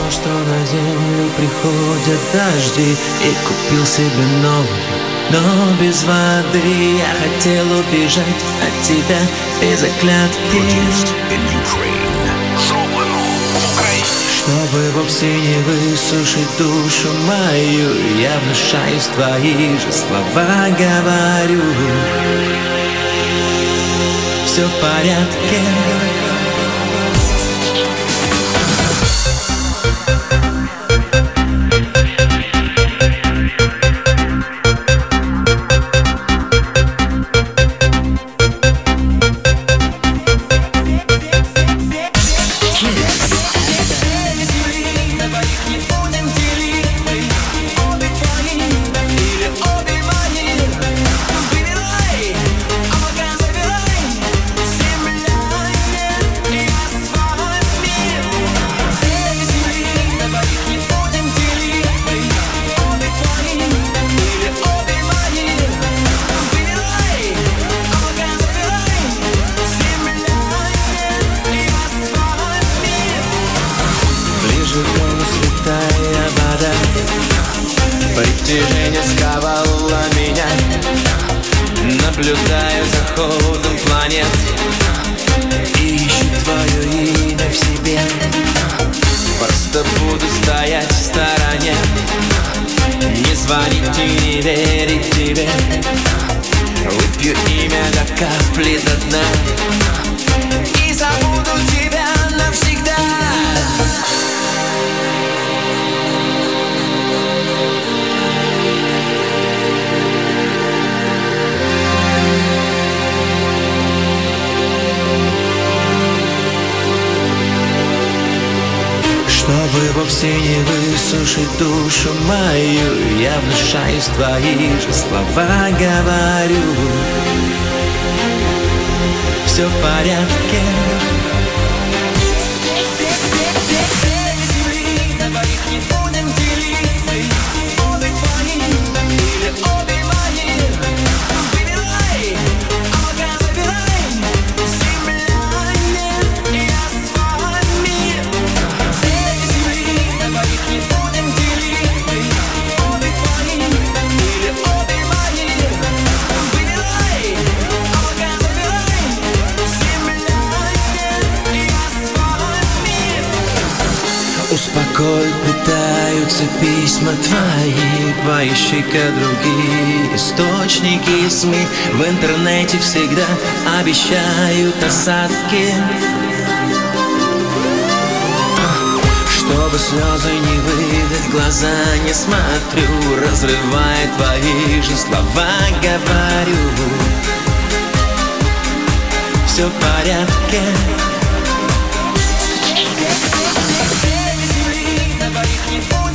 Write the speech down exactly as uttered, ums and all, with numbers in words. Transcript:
что на землю приходят дожди, и купил себе новую, но без воды. Я хотел убежать от тебя без оглядки, чтобы вовсе не высушить душу мою. Я внушаюсь, твои же слова говорю. Все в порядке. Святая вода, притяжение сковало меня. Наблюдаю за ходом планет и ищу твое имя в себе. Просто буду стоять в стороне, не звонить и не верить тебе. Выпью имя до капли до дна и забуду тебя навсегда. Чтобы вовсе не высушить душу мою, я внушаюсь, твои же слова говорю. Все в порядке. Успокой, пытаются письма твои, поищи-ка другие источники СМИ. В интернете всегда обещают осадки. Чтобы слезы не выдать, глаза не смотрю, разрывая твои же слова говорю. Все в порядке. Не